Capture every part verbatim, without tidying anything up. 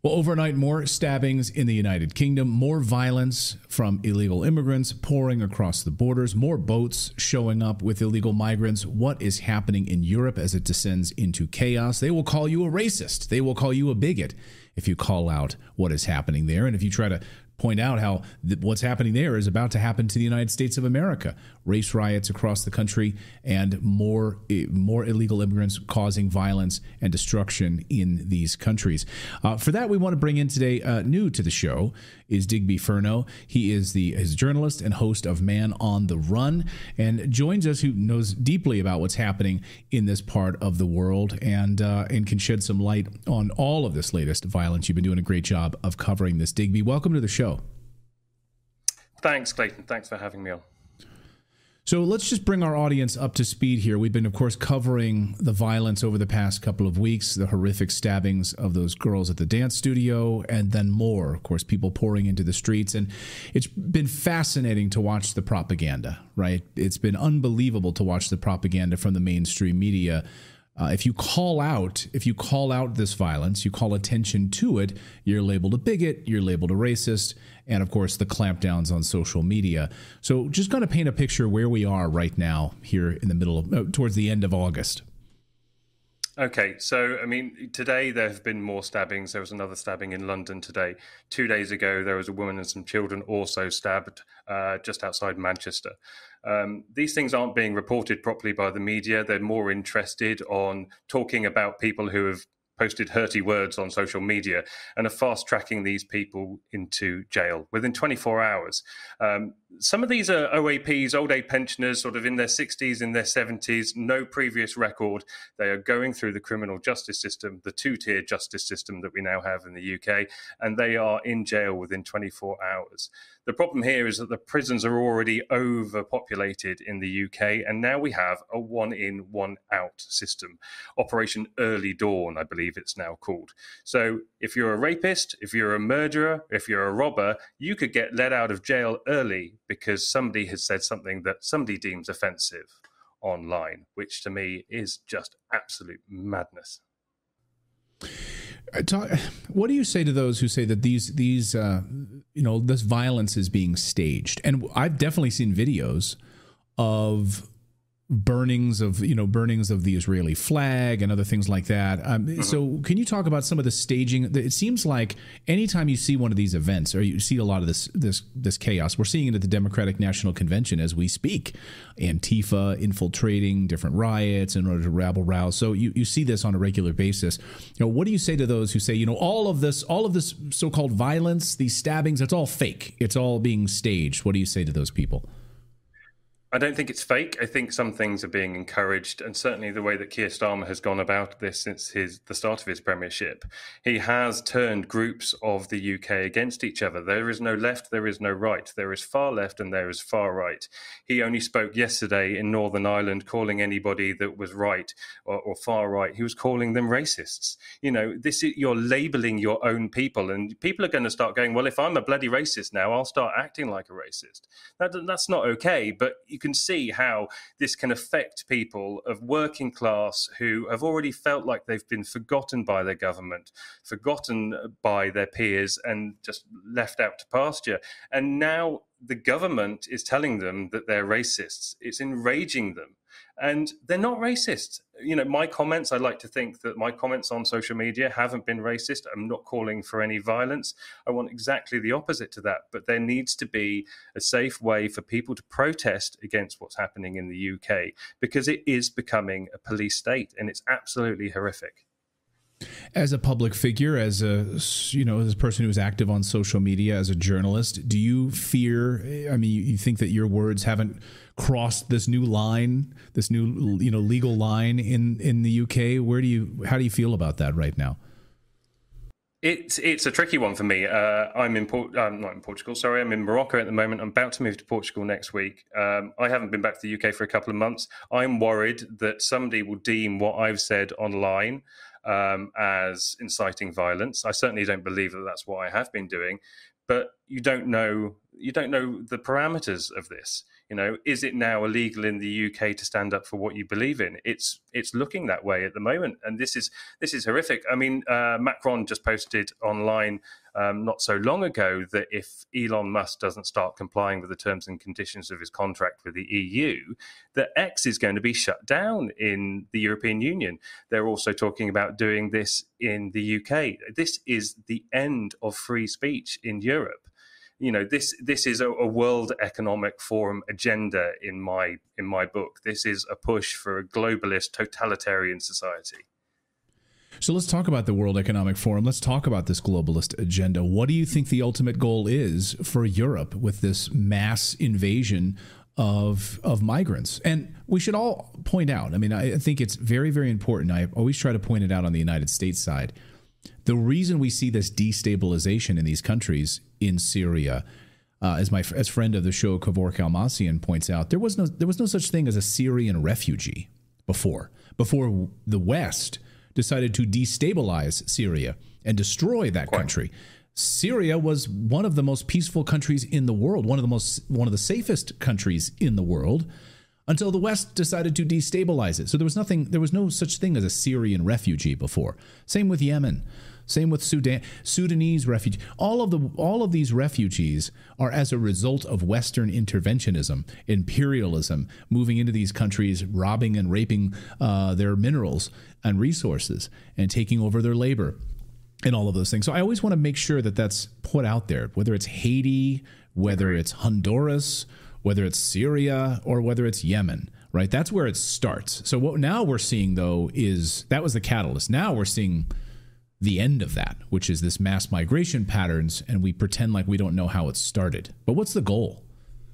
Well, overnight, more stabbings in the United Kingdom, more violence from illegal immigrants pouring across the borders, more boats showing up with illegal migrants. What is happening in Europe as it descends into chaos? They will call you a racist. They will call you a bigot if you call out what is happening there. And if you try to point out how th- what's happening there is about to happen to the United States of America. Race riots across the country and more uh, more illegal immigrants causing violence and destruction in these countries. Uh, for that, we want to bring in today, uh, new to the show, is Digby Furno. He is the is a journalist and host of Man on the Run, and joins us, who knows deeply about what's happening in this part of the world, and uh, and can shed some light on all of this latest violence. You've been doing a great job of covering this, Digby. Welcome to the show. Thanks, Clayton. Thanks for having me on. So let's just bring our audience up to speed here. We've been, of course, covering the violence over the past couple of weeks, the horrific stabbings of those girls at the dance studio, and then more, of course, people pouring into the streets. And it's been fascinating to watch the propaganda, right? It's been unbelievable to watch the propaganda from the mainstream media. Uh, if you call out, if you call out this violence, you call attention to it, you're labeled a bigot, you're labeled a racist, and of course the clampdowns on social media. So just going to paint a picture where we are right now here in the middle of, uh, towards the end of August. Okay, so, I mean, today there have been more stabbings. There was another stabbing in London today. Two days ago, there was a woman and some children also stabbed uh, just outside Manchester. Um, these things aren't being reported properly by the media. They're more interested on talking about people who have posted hurty words on social media and are fast tracking these people into jail within twenty-four hours. Um, some of these are O A Ps, old age pensioners, sort of in their sixties, in their seventies, no previous record. They are going through the criminal justice system, the two-tier justice system that we now have in the U K, and they are in jail within twenty-four hours. The problem here is that the prisons are already overpopulated in the U K, and now we have a one-in, one-out system. Operation Early Dawn, I believe it's now called. So if you're a rapist, if you're a murderer, if you're a robber, you could get let out of jail early because somebody has said something that somebody deems offensive online, which to me is just absolute madness. Talk, what do you say to those who say that these these uh, you know, this violence is being staged? And I've definitely seen videos of burnings of you know burnings of the Israeli flag and other things like that. Um, mm-hmm. So can you talk about some of the staging? It seems like anytime you see one of these events, or you see a lot of this this this chaos, we're seeing it at the Democratic National Convention as we speak. Antifa infiltrating different riots in order to rabble rouse. So you, you see this on a regular basis. You know, what do you say to those who say, you know, all of this all of this so-called violence, these stabbings, it's all fake. It's all being staged. What do you say to those people? I don't think it's fake. I think some things are being encouraged, and certainly the way that Keir Starmer has gone about this since his the start of his premiership, he has turned groups of the U K against each other. There is no left, there is no right. There is far left and there is far right. He only spoke yesterday in Northern Ireland, calling anybody that was right or, or far right, he was calling them racists. You know, this is, you're labelling your own people, and people are going to start going, well, if I'm a bloody racist now, I'll start acting like a racist. That, that's not okay, but you can see how this can affect people of working class who have already felt like they've been forgotten by their government, forgotten by their peers, and just left out to pasture. And now the government is telling them that they're racists. It's enraging them. And they're not racist. You know, my comments, I like to think that my comments on social media haven't been racist. I'm not calling for any violence. I want exactly the opposite to that. But there needs to be a safe way for people to protest against what's happening in the U K, because it is becoming a police state, and it's absolutely horrific. As a public figure, as a you know, as a person who's active on social media, as a journalist, do you fear? I mean, you think that your words haven't crossed this new line, this new you know legal line in in the U K? Where do you? How do you feel about that right now? It's it's a tricky one for me. Uh, I'm in Port, I'm not in Portugal. Sorry, I'm in Morocco at the moment. I'm about to move to Portugal next week. Um, I haven't been back to the U K for a couple of months. I'm worried that somebody will deem what I've said online um, as inciting violence. I certainly don't believe that that's what I have been doing, but you don't know you don't know the parameters of this. You know, is it now illegal in the U K to stand up for what you believe in? It's it's looking that way at the moment, and this is this is horrific. I mean, uh, Macron just posted online um, not so long ago that if Elon Musk doesn't start complying with the terms and conditions of his contract with the E U, that X is going to be shut down in the European Union. They're also talking about doing this in the U K. This is the end of free speech in Europe. You know, this this is a, a World Economic Forum agenda in my in my book. This is a push for a globalist, totalitarian society. So let's talk about the World Economic Forum. Let's talk about this globalist agenda. What do you think the ultimate goal is for Europe with this mass invasion of of migrants? And we should all point out, I mean, I think it's very, very important. I always try to point it out on the United States side. The reason we see this destabilization in these countries, in Syria, uh, as my as friend of the show Kevork Almassian points out, there was no there was no such thing as a Syrian refugee before. Before the West decided to destabilize Syria and destroy that Quite. country, Syria was one of the most peaceful countries in the world, one of the most one of the safest countries in the world, until the West decided to destabilize it. So there was nothing, there was no such thing as a Syrian refugee before. Same with Yemen, same with Sudan, Sudanese refugee. All of the all of these refugees are as a result of Western interventionism, imperialism, moving into these countries, robbing and raping uh, their minerals and resources, and taking over their labor, and all of those things. So I always want to make sure that that's put out there, whether it's Haiti, whether it's Honduras, whether it's Syria, or whether it's Yemen, right? That's where it starts. So what now we're seeing, though, is that was the catalyst. Now we're seeing the end of that, which is this mass migration patterns, and we pretend like we don't know how it started. But what's the goal?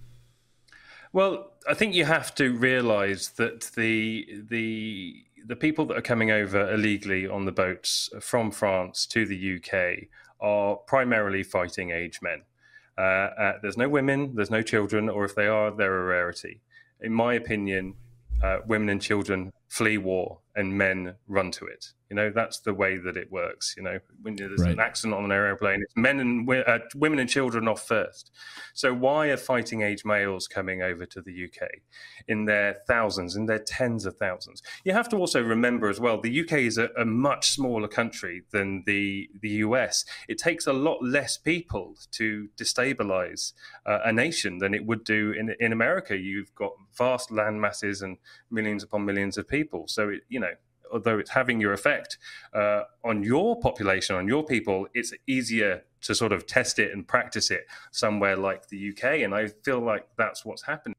Well, I think you have to realize that the the the people that are coming over illegally on the boats from France to the U K are primarily fighting age men. Uh, uh, there's no women, there's no children, or if they are, they're a rarity. In my opinion, uh, women and children flee war and men run to it. You know, that's the way that it works. You know, when there's right. an accident on an airplane, it's men and uh, women and children off first. So why are fighting age males coming over to the U K in their thousands, in their tens of thousands? You have to also remember as well, the U K is a, a much smaller country than the, the U S. It takes a lot less people to destabilize uh, a nation than it would do in, in America. You've got vast land masses and millions upon millions of people. So, it, you know, although it's having your effect uh, on your population, on your people, it's easier to sort of test it and practice it somewhere like the U K. And I feel like that's what's happening.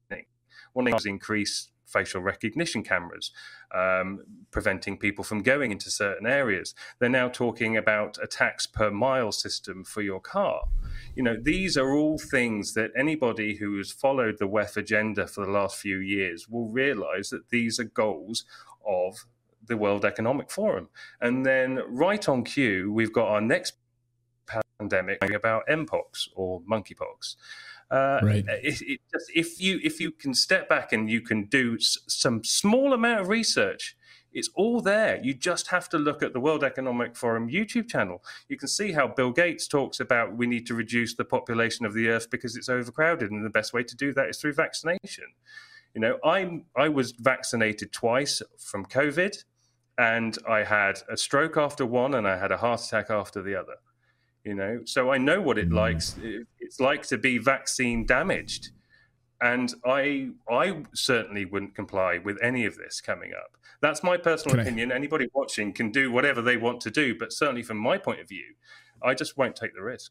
One thing is increase facial recognition cameras, um, preventing people from going into certain areas. They're now talking about a tax per mile system for your car. You know, these are all things that anybody who has followed the W E F agenda for the last few years will realize that these are goals of the World Economic Forum. And then right on cue, we've got our next pandemic about Mpox or monkeypox. Uh, right. it, it just, if you if you can step back and you can do s- some small amount of research, it's all there. You just have to look at the World Economic Forum YouTube channel. You can see how Bill Gates talks about we need to reduce the population of the Earth because it's overcrowded, and the best way to do that is through vaccination. You know, I I was vaccinated twice from COVID, and I had a stroke after one, and I had a heart attack after the other. You know, so I know what it mm. likes. It's like to be vaccine damaged, and I I certainly wouldn't comply with any of this coming up. That's my personal can opinion. I... Anybody watching can do whatever they want to do, but certainly from my point of view, I just won't take the risk.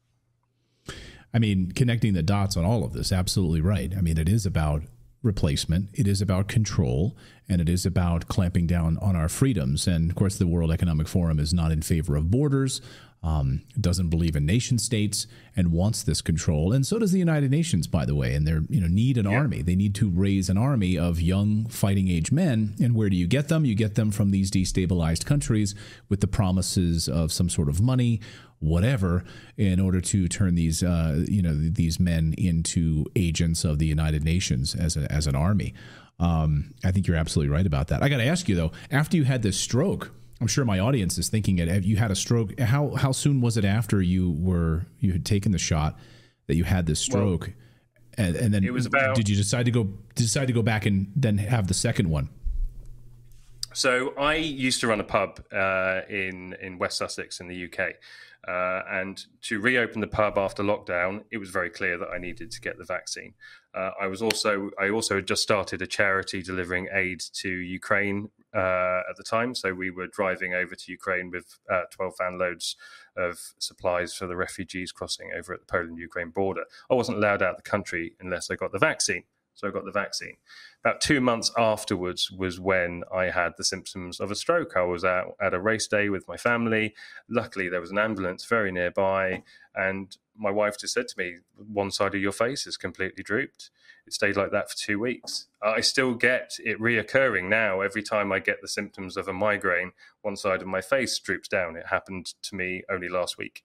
I mean, connecting the dots on all of this, absolutely right. I mean, it is about replacement, it is about control, and it is about clamping down on our freedoms. And of course, the World Economic Forum is not in favor of borders, um, doesn't believe in nation states, and wants this control. And so does the United Nations, by the way. And they you know need an yeah. army. They need to raise an army of young fighting age men. And where do you get them? You get them from these destabilized countries with the promises of some sort of money, whatever, in order to turn these, uh, you know, these men into agents of the United Nations as a, as an army. Um, I think you're absolutely right about that. I got to ask you though, after you had this stroke, I'm sure my audience is thinking it. Have you had a stroke? How how soon was it after you were you had taken the shot that you had this stroke? And, and then it was about, did you decide to go decide to go back and then have the second one? So I used to run a pub uh, in in West Sussex in the U K, uh, and to reopen the pub after lockdown, it was very clear that I needed to get the vaccine. Uh, I was also I also had just started a charity delivering aid to Ukraine uh, at the time, so we were driving over to Ukraine with uh, twelve van loads of supplies for the refugees crossing over at the Poland-Ukraine border. I wasn't allowed out of the country unless I got the vaccine. So I got the vaccine. About two months afterwards was when I had the symptoms of a stroke. I was out at a race day with my family. Luckily, there was an ambulance very nearby. And my wife just said to me, one side of your face is completely drooped. It stayed like that for two weeks. I still get it reoccurring now. Every time I get the symptoms of a migraine, one side of my face droops down. It happened to me only last week.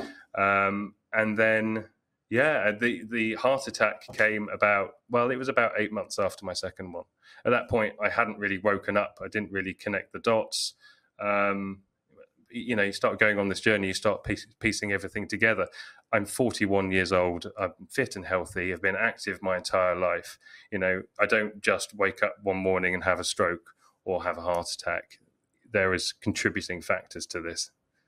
Um, and then... Yeah, the, the heart attack came about, well, it was about eight months after my second one. At that point, I hadn't really woken up. I didn't really connect the dots. Um, you know, you start going on this journey, you start piece, piecing everything together. I'm forty-one years old. I'm fit and healthy. I've been active my entire life. You know, I don't just wake up one morning and have a stroke or have a heart attack. There is contributing factors to this.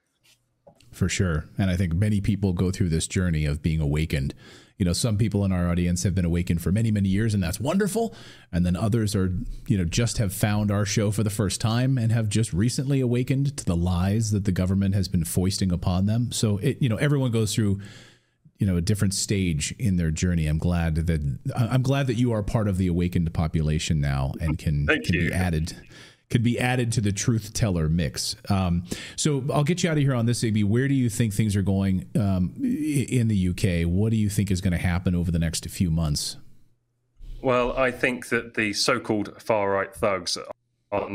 For sure. And I think many people go through this journey of being awakened. You know, some people in our audience have been awakened for many, many years, and that's wonderful. And then others are, you know, just have found our show for the first time and have just recently awakened to the lies that the government has been foisting upon them. So, it, you know, everyone goes through, you know, a different stage in their journey. I'm glad that I'm glad that you are part of the awakened population now and can, can be added. could be added to the truth teller mix. Um, so I'll get you out of here on this, Igby. Where do you think things are going um, in the U K? What do you think is going to happen over the next few months? Well, I think that the so-called far-right thugs are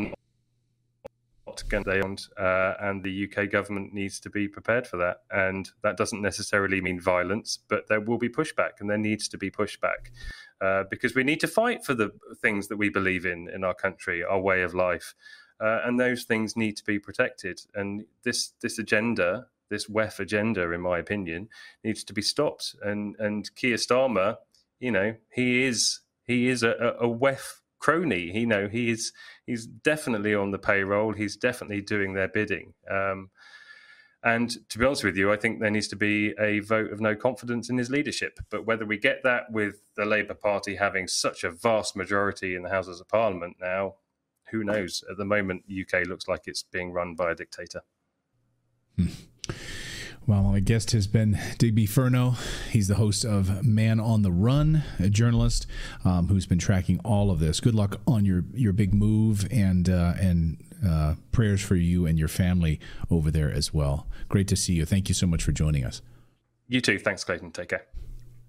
not going to end, uh, and the U K government needs to be prepared for that. And that doesn't necessarily mean violence, but there will be pushback, and there needs to be pushback. Uh, because we need to fight for the things that we believe in in our country, our way of life. Uh, and those things need to be protected. And this this agenda, this W E F agenda, in my opinion, needs to be stopped. And and Keir Starmer, you know, he is he is a, a W E F crony. You know, he is he's definitely on the payroll. He's definitely doing their bidding. Um, And to be honest with you, I think there needs to be a vote of no confidence in his leadership. But whether we get that with the Labour Party having such a vast majority in the Houses of Parliament now, who knows? At the moment, the U K looks like it's being run by a dictator. Hmm. Well, my guest has been Digby Furno. He's the host of Man on the Run, a journalist um, who's been tracking all of this. Good luck on your, your big move, and uh, and uh, prayers for you and your family over there as well. Great to see you. Thank you so much for joining us. You too. Thanks, Clayton. Take care.